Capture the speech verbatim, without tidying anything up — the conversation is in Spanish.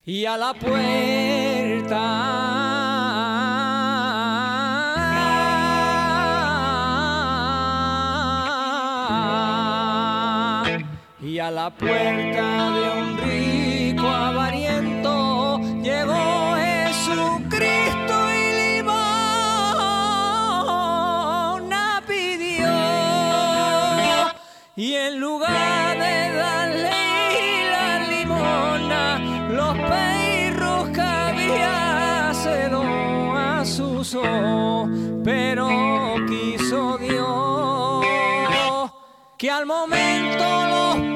Y a la puerta y a la puerta de un rico avariento llegó Jesucristo y limosna pidió, y en lugar de darle la limosna, los perros que había se lo asusó, pero quiso Dios que al momento los